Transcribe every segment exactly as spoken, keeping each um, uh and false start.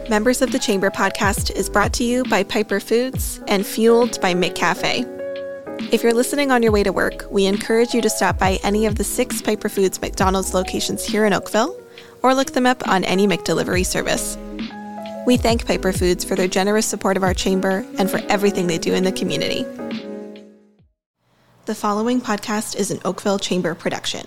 Members of the Chamber podcast is brought to you by Piper Foods and fueled by McCafe. If you're listening on your way to work, we encourage you to stop by any of the six Piper Foods McDonald's locations here in Oakville, or look them up on any McDelivery service. We thank Piper Foods for their generous support of our chamber and for everything they do in the community. The following podcast is an Oakville Chamber production.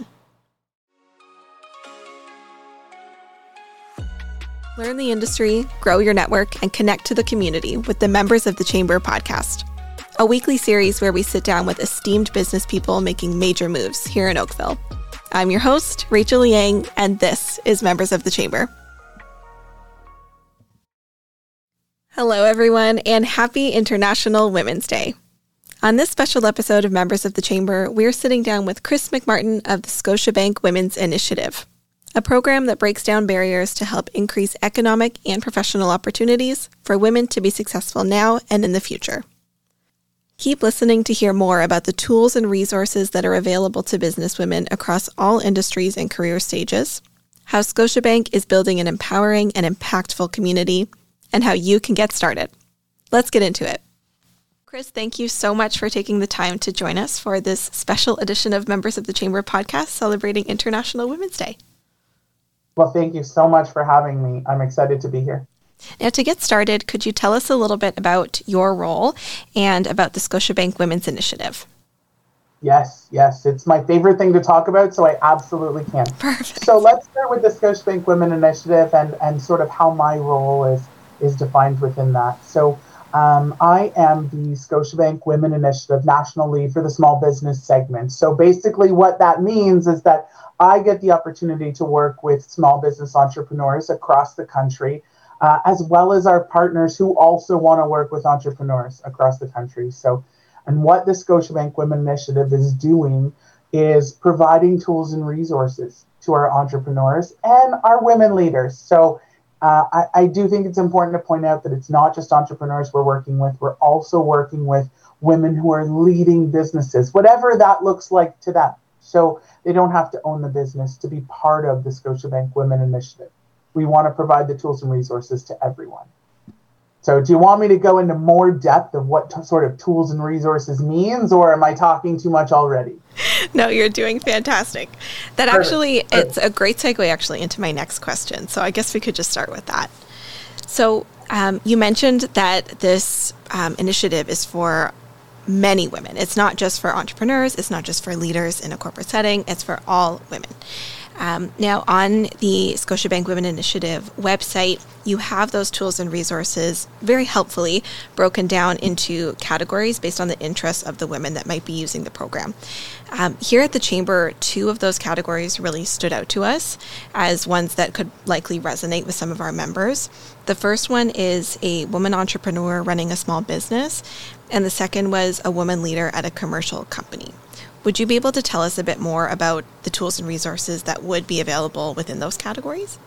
Learn the industry, grow your network, and connect to the community with the Members of the Chamber podcast, a weekly series where we sit down with esteemed business people making major moves here in Oakville. I'm your host, Rachel Liang, and this is Members of the Chamber. Hello, everyone, and happy International Women's Day. On this special episode of Members of the Chamber, we're sitting down with Chris McMartin of the Scotiabank Women's Initiative, a program that breaks down barriers to help increase economic and professional opportunities for women to be successful now and in the future. Keep listening to hear more about the tools and resources that are available to businesswomen across all industries and career stages, how Scotiabank is building an empowering and impactful community, and how you can get started. Let's get into it. Chris, thank you so much for taking the time to join us for this special edition of Members of the Chamber podcast celebrating International Women's Day. Well, thank you so much for having me. I'm excited to be here. Now, to get started, could you tell us a little bit about your role and about the Scotiabank Women's Initiative? Yes, yes. It's my favorite thing to talk about, so I absolutely can. Perfect. So let's start with the Scotiabank Women Initiative and, and sort of how my role is, is defined within that. So um, I am the Scotiabank Women Initiative National Lead for the Small Business segment. So basically what that means is that I get the opportunity to work with small business entrepreneurs across the country, uh, as well as our partners who also want to work with entrepreneurs across the country. So, and what the Scotiabank Women Initiative is doing is providing tools and resources to our entrepreneurs and our women leaders. So uh, I, I do think it's important to point out that it's not just entrepreneurs we're working with, we're also working with women who are leading businesses, whatever that looks like to them. So they don't have to own the business to be part of the Scotiabank Women Initiative. We want to provide the tools and resources to everyone. So do you want me to go into more depth of what t- sort of tools and resources means, or am I talking too much already? No, you're doing fantastic. That Perfect. actually, Perfect. It's a great segue actually into my next question. So I guess we could just start with that. So um, you mentioned that this um, initiative is for many women. It's not just for entrepreneurs. It's not just for leaders in a corporate setting. It's for all women. Um, now, on the Scotiabank Women Initiative website, you have those tools and resources very helpfully broken down into categories based on the interests of the women that might be using the program. Um, here at the Chamber, two of those categories really stood out to us as ones that could likely resonate with some of our members. The first one is a woman entrepreneur running a small business, and the second was a woman leader at a commercial company. Would you be able to tell us a bit more about the tools and resources that would be available within those categories?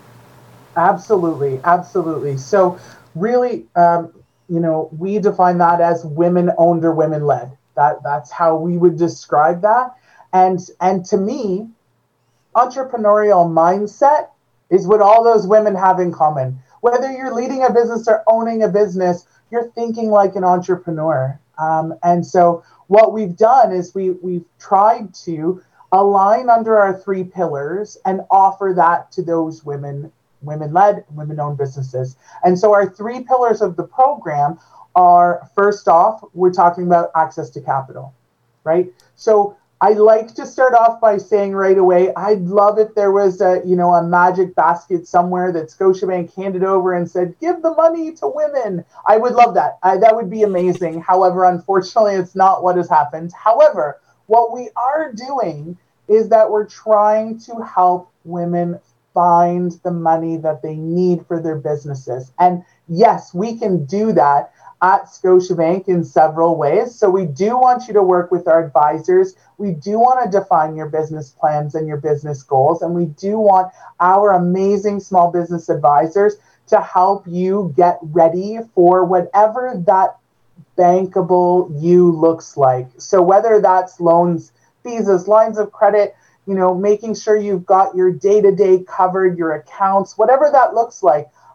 Absolutely, absolutely. So really, um, you know, we define that as women-owned or women-led. That that's how we would describe that. And and to me, entrepreneurial mindset is what all those women have in common. Whether you're leading a business or owning a business, you're thinking like an entrepreneur. Um, and so what we've done is we, we've tried to align under our three pillars and offer that to those women, women-led, women-owned businesses. And so our three pillars of the program are, first off, we're talking about access to capital, right? So I like to start off by saying right away, I'd love if there was a, you know, a magic basket somewhere that Scotiabank handed over and said, give the money to women. I would love that. I, that would be amazing. However, unfortunately, it's not what has happened. However, what we are doing is that we're trying to help women find the money that they need for their businesses. And yes, we can do that at Scotiabank in several ways. So we do want you to work with our advisors. We do want to define your business plans and your business goals. And we do want our amazing small business advisors to help you get ready for whatever that bankable you looks like. So whether that's loans, visas, lines of credit, you know, making sure you've got your day-to-day covered, your accounts, whatever that looks like,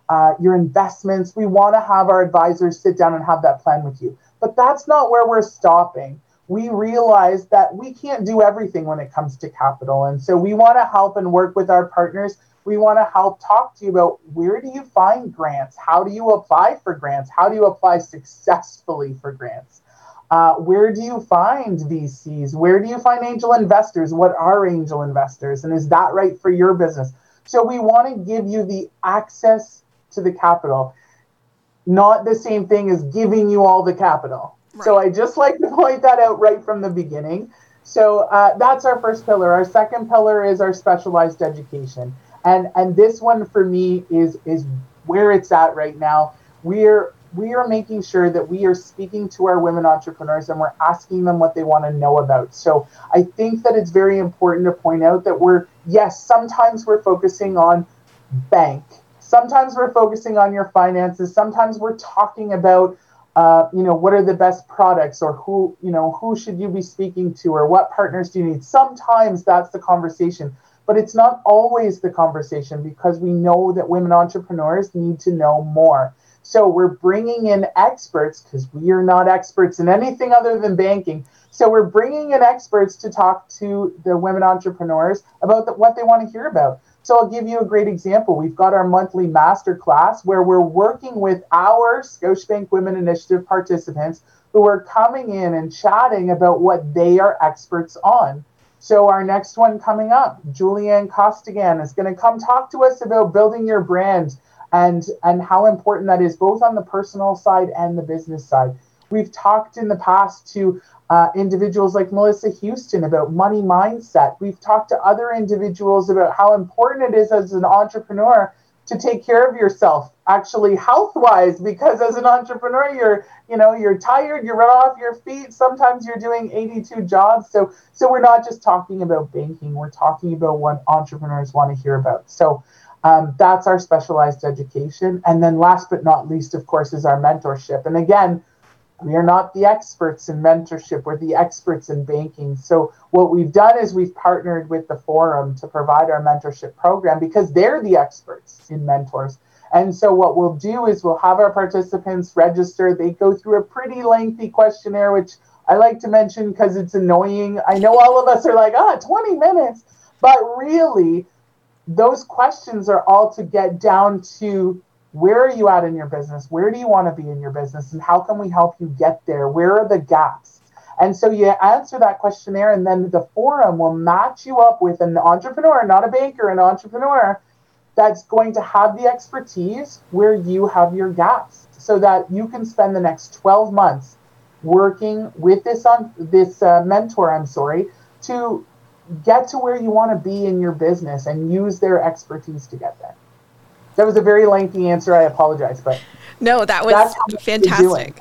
uh, your investments. We want to have our advisors sit down and have that plan with you. But that's not where we're stopping. We realize that we can't do everything when it comes to capital. And so we want to help and work with our partners. We want to help talk to you about where do you find grants? How do you apply for grants? How do you apply successfully for grants? Uh, where do you find V Cs? Where do you find angel investors? What are angel investors? And is that right for your business? So we want to give you the access to the capital, not the same thing as giving you all the capital. Right. So I just like to point that out right from the beginning. So uh, that's our first pillar. Our second pillar is our specialized education. And and this one for me is is where it's at right now. We're we are making sure that we are speaking to our women entrepreneurs and we're asking them what they want to know about. So I think that it's very important to point out that we're, yes, sometimes we're focusing on bank. Sometimes we're focusing on your finances. Sometimes we're talking about, uh, you know, what are the best products, or who, you know, who should you be speaking to, or what partners do you need? Sometimes that's the conversation, but it's not always the conversation, because we know that women entrepreneurs need to know more. So we're bringing in experts, because we are not experts in anything other than banking. So we're bringing in experts to talk to the women entrepreneurs about the, what they want to hear about. So I'll give you a great example. We've got our monthly masterclass where we're working with our Scotiabank Women Initiative participants who are coming in and chatting about what they are experts on. So our next one coming up, Julianne Costigan is going to come talk to us about building your brand and, and how important that is, both on the personal side and the business side. We've talked in the past to uh, individuals like Melissa Houston about money mindset. We've talked to other individuals about how important it is as an entrepreneur to take care of yourself, actually health-wise, because as an entrepreneur, you're, you know, you're tired, you're right off your feet. Sometimes you're doing eighty-two jobs. So, so we're not just talking about banking. We're talking about what entrepreneurs want to hear about. So um, that's our specialized education. And then last but not least, of course, is our mentorship. And again, we are not the experts in mentorship. We're the experts in banking. So what we've done is we've partnered with the Forum to provide our mentorship program, because they're the experts in mentors. And so what we'll do is we'll have our participants register. They go through a pretty lengthy questionnaire, which I like to mention because it's annoying. I know all of us are like, ah, twenty minutes. But really, those questions are all to get down to, where are you at in your business? Where do you want to be in your business? And how can we help you get there? Where are the gaps? And so you answer that questionnaire, and then the Forum will match you up with an entrepreneur, not a banker, an entrepreneur that's going to have the expertise where you have your gaps, so that you can spend the next twelve months working with this on this uh, mentor, I'm sorry, to get to where you want to be in your business and use their expertise to get there. That was a very lengthy answer. I apologize, but no, that was fantastic.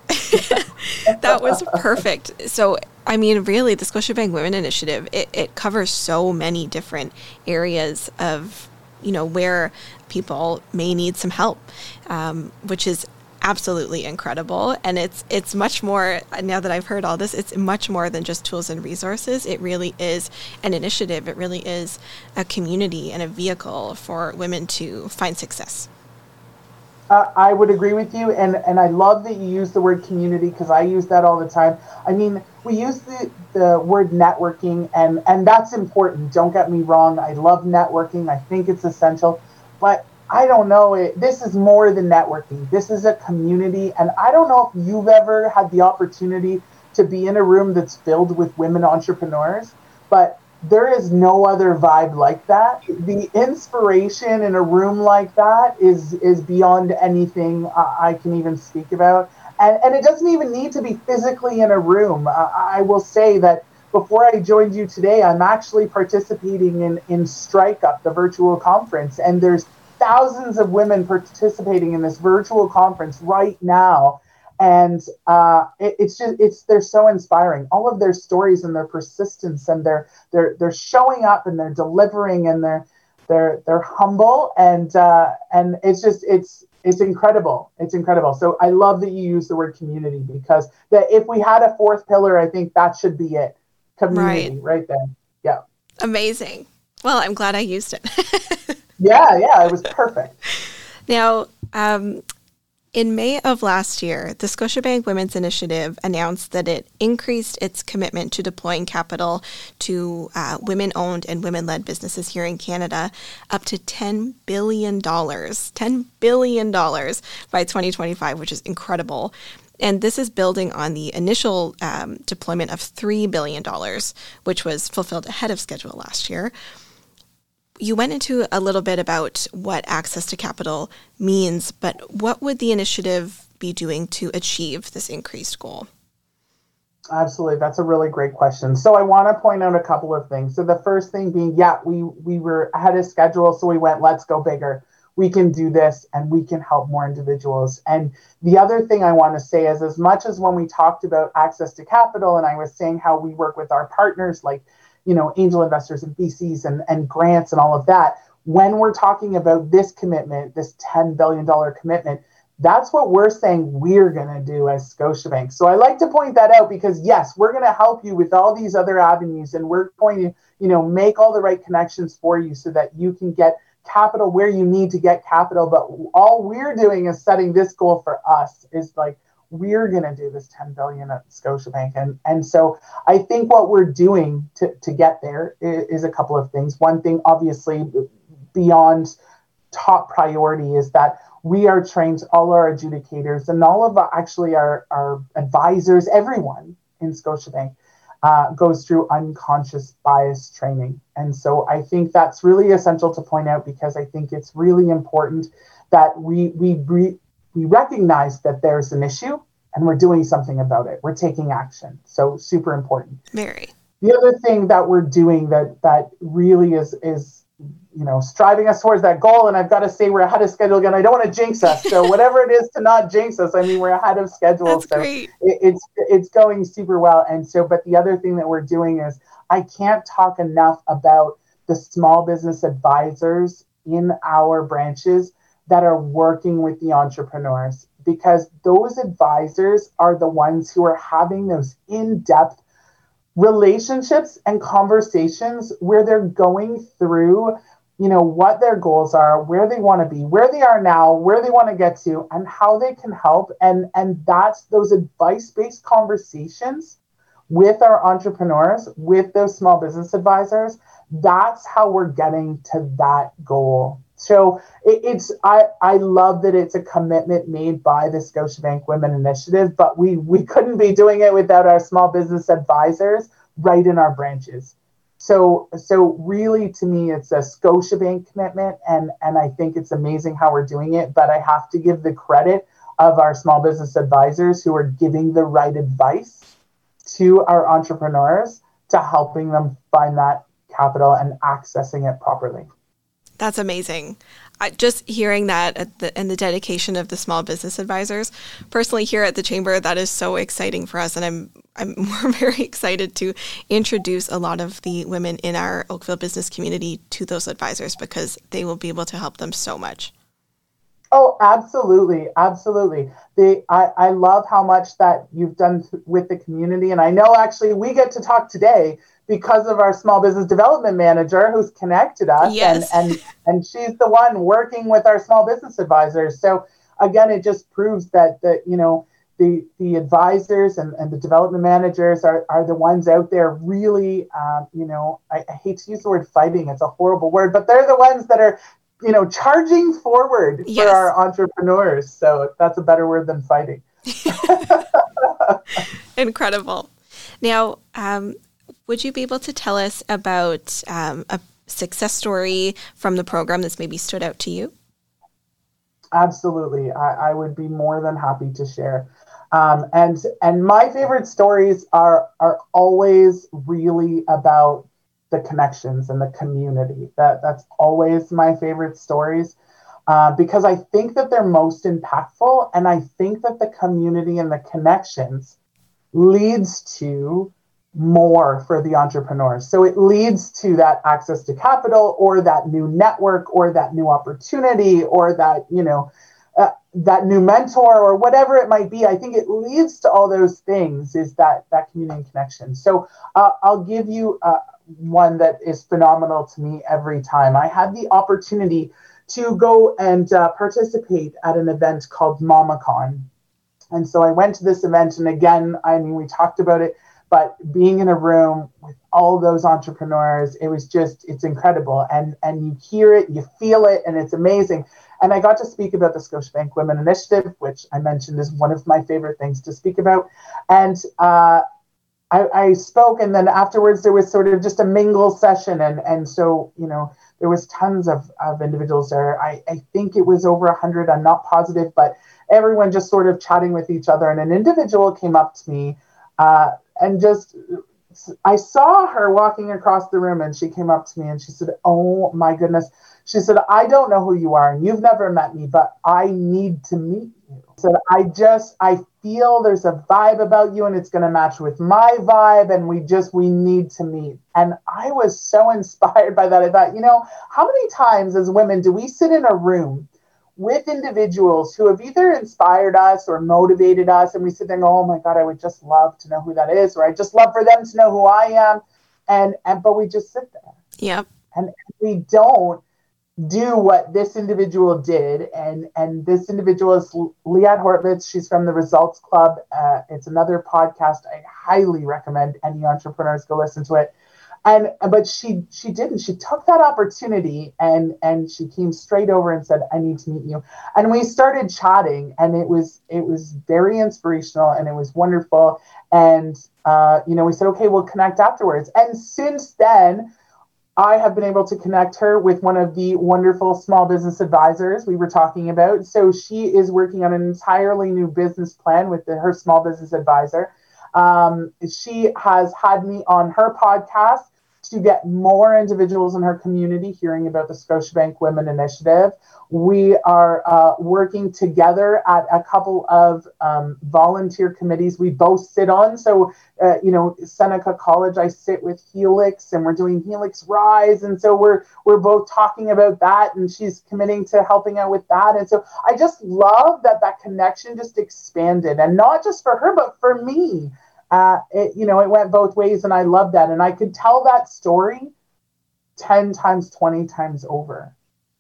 That was perfect. So, I mean, really, the Scotiabank Women Initiative, it, it covers so many different areas of, you know, where people may need some help, um, which is absolutely incredible. And it's it's much more, now that I've heard all this, it's much more than just tools and resources. It really is an initiative. It really is a community and a vehicle for women to find success. Uh, I would agree with you. And, and I love that you use the word community, because I use that all the time. I mean, we use the, the word networking, and, and that's important. Don't get me wrong. I love networking. I think it's essential. But I don't know, it, this is more than networking. This is a community. And I don't know if you've ever had the opportunity to be in a room that's filled with women entrepreneurs, but there is no other vibe like that. The inspiration in a room like that is is beyond anything I, I can even speak about. And, and it doesn't even need to be physically in a room. Uh, I will say that before I joined you today, I'm actually participating in, in Strike Up, the virtual conference. And there's thousands of women participating in this virtual conference right now. And uh, it, it's just, it's, they're so inspiring. All of their stories and their persistence, and they're, they're, they're showing up, and they're delivering, and they're, they're, they're humble. And, uh, and it's just, it's, it's incredible. It's incredible. So I love that you use the word community, because that if we had a fourth pillar, I think that should be it. Community, right, right there. Yeah. Amazing. Well, I'm glad I used it. Yeah, yeah, it was perfect. Now, Um, in May of last year, the Scotiabank Women's Initiative announced that it increased its commitment to deploying capital to uh, women-owned and women-led businesses here in Canada up to ten billion dollars, ten billion dollars by twenty twenty-five, which is incredible. And this is building on the initial um, deployment of three billion dollars, which was fulfilled ahead of schedule last year. You went into a little bit about what access to capital means, but what would the initiative be doing to achieve this increased goal? Absolutely. That's a really great question. So I want to point out a couple of things. So the first thing being, yeah, we, we were ahead of schedule. So we went, let's go bigger. We can do this and we can help more individuals. And the other thing I want to say is, as much as when we talked about access to capital, and I was saying how we work with our partners, like, you know, angel investors and V Cs and, and grants and all of that, when we're talking about this commitment, this ten billion dollars commitment, that's what we're saying we're going to do as Scotiabank. So I like to point that out because, yes, we're going to help you with all these other avenues, and we're going to, you know, make all the right connections for you so that you can get capital where you need to get capital. But all we're doing is setting this goal for us, is like, we're going to do this ten billion dollars at Scotiabank. And, and so I think what we're doing to, to get there is, is a couple of things. One thing, obviously, beyond top priority, is that we are trained, all our adjudicators and all of our, actually our, our advisors, everyone in Scotiabank uh, goes through unconscious bias training. And so I think that's really essential to point out, because I think it's really important that we, we, we we recognize that there's an issue and we're doing something about it. We're taking action. So super important. Very. The other thing that we're doing that that really is, is you know, striving us towards that goal, and I've got to say we're ahead of schedule again. I don't want to jinx us. So whatever it is to not jinx us, I mean, we're ahead of schedule. That's so great. It, it's it's going super well. And so, but the other thing that we're doing is, I can't talk enough about the small business advisors in our branches that are working with the entrepreneurs, because those advisors are the ones who are having those in-depth relationships and conversations where they're going through, you know, what their goals are, where they want to be, where they are now, where they want to get to, and how they can help. And, and that's those advice-based conversations with our entrepreneurs, with those small business advisors. That's how we're getting to that goal. So it, it's I, I love that it's a commitment made by the Scotiabank Women Initiative, but we, we couldn't be doing it without our small business advisors right in our branches. So so really, to me, it's a Scotiabank commitment, and, and I think it's amazing how we're doing it, but I have to give the credit of our small business advisors who are giving the right advice to our entrepreneurs to helping them find that capital and accessing it properly. That's amazing. I, just hearing that at the, and the dedication of the small business advisors, personally here at the Chamber, that is so exciting for us. And I'm I'm we're very excited to introduce a lot of the women in our Oakville business community to those advisors, because they will be able to help them so much. Oh, absolutely. Absolutely. They, I, I love how much that you've done th- with the community. And I know actually we get to talk today because of our small business development manager who's connected us. Yes. and, and, and she's the one working with our small business advisors. So again, it just proves that, that you know, the, the advisors and, and the development managers are, are the ones out there really, um, you know, I, I hate to use the word fighting. It's a horrible word, but they're the ones that are, you know, charging forward yes. for our entrepreneurs. So that's a better word than fighting. Incredible. Now, um, would you be able to tell us about um, a success story from the program that's maybe stood out to you? Absolutely. I, I would be more than happy to share. Um, and and my favorite stories are are always really about the connections and the community. That that's always my favorite stories, uh, because I think that they're most impactful, and I think that the community and the connections leads to more for the entrepreneurs. So it leads to that access to capital, or that new network, or that new opportunity, or that, you know, uh, that new mentor, or whatever it might be. I think it leads to all those things, is that that community connection. So uh, I'll give you uh, one that is phenomenal to me every time. I had the opportunity to go and uh, participate at an event called MamaCon. And so I went to this event, and again, I mean, we talked about it, but being in a room with all those entrepreneurs, it was just, it's incredible. And and you hear it, you feel it, and it's amazing. And I got to speak about the Scotiabank Women Initiative, which I mentioned is one of my favorite things to speak about. And uh, I, I spoke, and then afterwards there was sort of just a mingle session. And, and so, you know, there was tons of, of individuals there. I, I think it was over one hundred, I'm not positive, but everyone just sort of chatting with each other. And an individual came up to me uh, and just, I saw her walking across the room, and she came up to me and she said, "Oh my goodness." She said, "I don't know who you are and you've never met me, but I need to meet you." So I just, I feel there's a vibe about you and it's going to match with my vibe, and we just, we need to meet. And I was so inspired by that. I thought, you know, how many times as women do we sit in a room with individuals who have either inspired us or motivated us, and we sit there and go, "Oh my God, I would just love to know who that is," or "I just love for them to know who I am." And, and but we just sit there. Yep. And we don't do what this individual did. And, and this individual is Liat Horvitz. She's from the Results Club. Uh, it's another podcast I highly recommend any entrepreneurs go listen to it. And but she she didn't. She took that opportunity and and she came straight over and said, "I need to meet you." And we started chatting, and it was it was very inspirational, and it was wonderful. And uh, you know, we said, "Okay, we'll connect afterwards." And since then, I have been able to connect her with one of the wonderful small business advisors we were talking about. So she is working on an entirely new business plan with the, her small business advisor. Um, she has had me on her podcast to get more individuals in her community hearing about the Scotiabank Women Initiative. We are uh, working together at a couple of um, volunteer committees we both sit on. So, uh, you know, Seneca College, I sit with Helix, and we're doing Helix Rise. And so we're we're both talking about that, and she's committing to helping out with that. And so I just love that that connection just expanded, and not just for her, but for me. Uh, it, you know, it went both ways, and I love that. And I could tell that story ten times, twenty times over.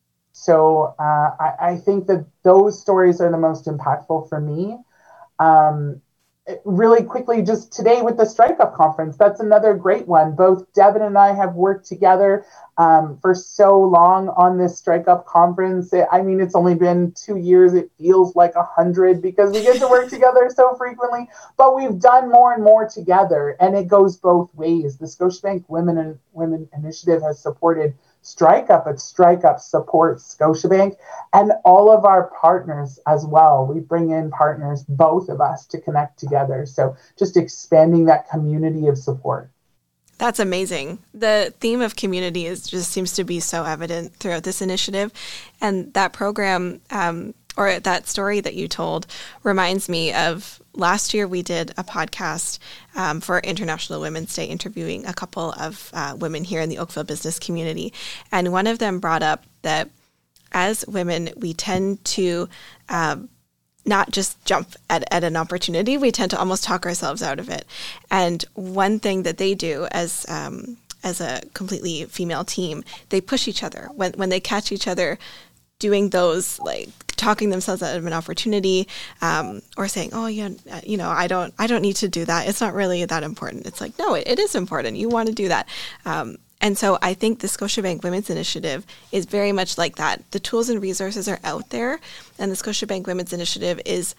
So uh, I, I think that those stories are the most impactful for me. Um, it, really quickly, just today with the Strike Up Conference, that's another great one. Both Devin and I have worked together um, for so long on this Strike Up Conference. It, I mean, it's only been two years. It feels like a hundred because we get to work together so frequently, but we've done more and more together, and it goes both ways. The Scotiabank Women and Women Initiative has supported Strike Up, but Strike Up supports Scotiabank and all of our partners as well. We bring in partners, both of us, to connect together. So just expanding that community of support. That's amazing. The theme of community is just seems to be so evident throughout this initiative. And that program, um, or that story that you told, reminds me of last year we did a podcast um, for International Women's Day, interviewing a couple of uh, women here in the Oakville business community. And one of them brought up that as women, we tend to um, not just jump at, at an opportunity, we tend to almost talk ourselves out of it. And one thing that they do as um, as a completely female team, they push each other. When when they catch each other doing those, like talking themselves out of an opportunity, um, or saying, "Oh, yeah, you know, I don't, I don't need to do that. It's not really that important." It's like, no, it, it is important. You want to do that. Um, and so I think the Scotiabank Women's Initiative is very much like that. The tools and resources are out there, and the Scotiabank Women's Initiative is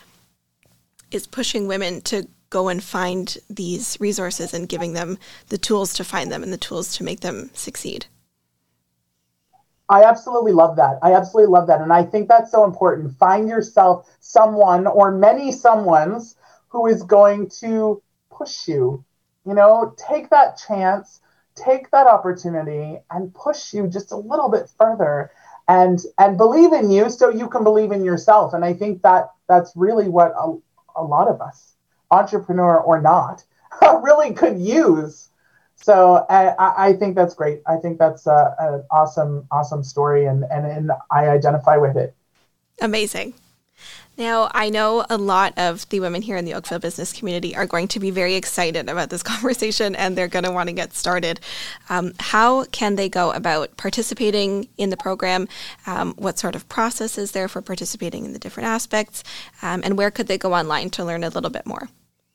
is pushing women to go and find these resources and giving them the tools to find them and the tools to make them succeed. I absolutely love that. I absolutely love that. And I think that's so important. Find yourself someone or many someones who is going to push you. You know, take that chance, take that opportunity and push you just a little bit further and and believe in you so you can believe in yourself. And I think that that's really what a, a lot of us, entrepreneur or not, really could use. So I, I think that's great. I think that's a, an awesome, awesome story, and, and, and I identify with it. Amazing. Now, I know a lot of the women here in the Oakville business community are going to be very excited about this conversation, and they're going to want to get started. Um, how can they go about participating in the program? Um, what sort of process is there for participating in the different aspects? Um, and where could they go online to learn a little bit more?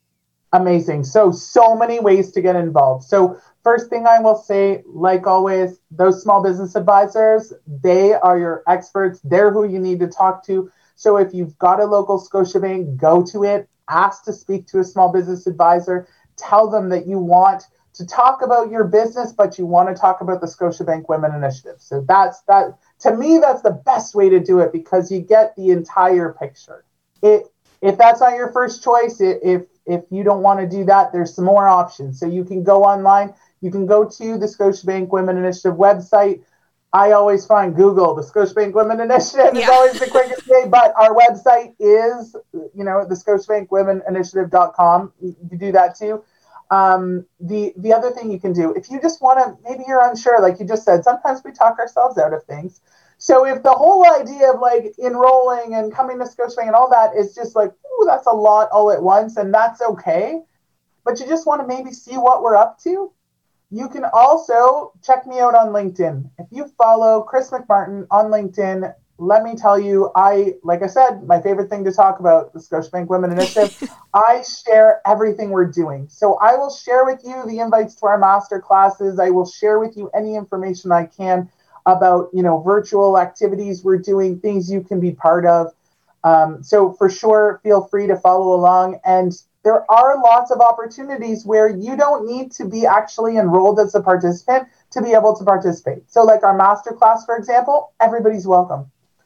Amazing. So, so many ways to get involved. So first thing I will say, like always, those small business advisors, they are your experts. They're who you need to talk to. So if you've got a local Scotiabank, go to it, ask to speak to a small business advisor, tell them that you want to talk about your business, but you want to talk about the Scotiabank Women Initiative. So that's that. To me, that's the best way to do it because you get the entire picture. It, if that's not your first choice, it, if if you don't want to do that, there's some more options. So you can go online. You can go to the Scotiabank Women Initiative website. I always find Google, the Scotiabank Women Initiative yeah. is always the quickest way, but our website is, you know, the scotiabank women initiative dot com. You can do that too. Um, the, the other thing you can do, if you just want to, maybe you're unsure, like you just said, sometimes we talk ourselves out of things. So if the whole idea of like enrolling and coming to Scotiabank and all that is just like, ooh, that's a lot all at once, and that's okay. But you just want to maybe see what we're up to. You can also check me out on LinkedIn. If you follow Chris McMartin on LinkedIn, let me tell you, I, like I said, my favorite thing to talk about, the Scotiabank Women Initiative, I share everything we're doing. So I will share with you the invites to our master classes. I will share with you any information I can about, you know, virtual activities we're doing, things you can be part of. Um, so for sure, feel free to follow along. And there are lots of opportunities where you don't need to be actually enrolled as a participant to be able to participate. So like our masterclass, for example, everybody's welcome.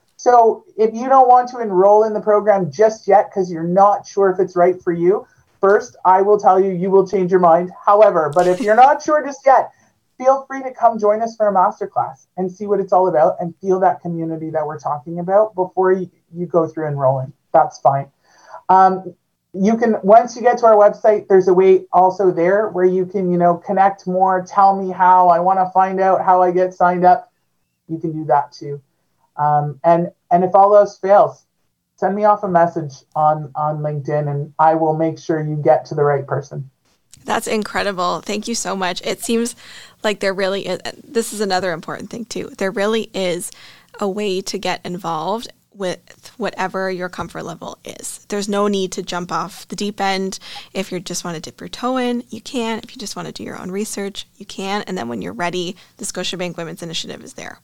So if you don't want to enroll in the program just yet because you're not sure if it's right for you, first, I will tell you, you will change your mind. However, but if you're not sure just yet, feel free to come join us for a masterclass and see what it's all about and feel that community that we're talking about before you, you go through enrolling. That's fine. Um, You can, once you get to our website, there's a way also there where you can, you know, connect more, tell me how, I want to find out how I get signed up. You can do that too. Um, and, and if all else fails, send me off a message on, on LinkedIn and I will make sure you get to the right person. That's incredible. Thank you so much. It seems like there really is, this is another important thing too. There really is a way to get involved with whatever your comfort level is. There's no need to jump off the deep end. If you just want to dip your toe in, you can. If you just want to do your own research, you can. And then when you're ready, the Scotiabank Women's Initiative is there.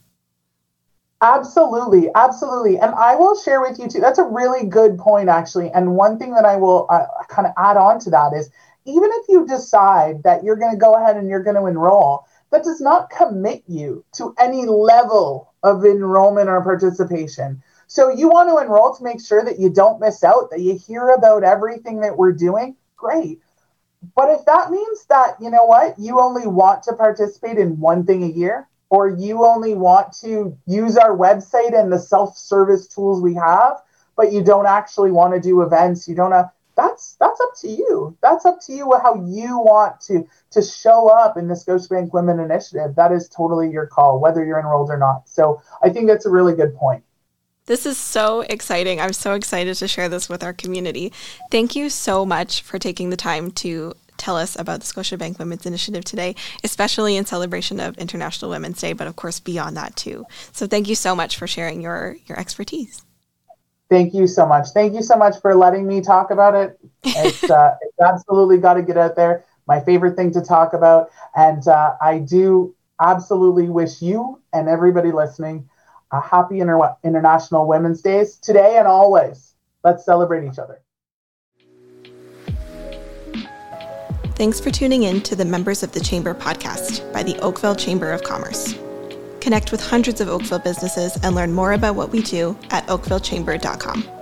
Absolutely. Absolutely. And I will share with you too. That's a really good point, actually. And one thing that I will uh, kind of add on to that is, even if you decide that you're going to go ahead and you're going to enroll, that does not commit you to any level of enrollment or participation. So you want to enroll to make sure that you don't miss out, that you hear about everything that we're doing, great. But if that means that, you know what, you only want to participate in one thing a year, or you only want to use our website and the self-service tools we have, but you don't actually want to do events, you don't have, that's that's up to you. That's up to you how you want to, to show up in the Scotiabank Women Initiative. That is totally your call, whether you're enrolled or not. So I think that's a really good point. This is so exciting. I'm so excited to share this with our community. Thank you so much for taking the time to tell us about the Scotiabank Women's Initiative today, especially in celebration of International Women's Day, but of course beyond that too. So thank you so much for sharing your, your expertise. Thank you so much. Thank you so much for letting me talk about it. It's, uh, it's absolutely got to get out there. My favorite thing to talk about. And uh, I do absolutely wish you and everybody listening a happy Inter- International Women's Days today and always. Let's celebrate each other. Thanks for tuning in to the Members of the Chamber podcast by the Oakville Chamber of Commerce. Connect with hundreds of Oakville businesses and learn more about what we do at oakville chamber dot com.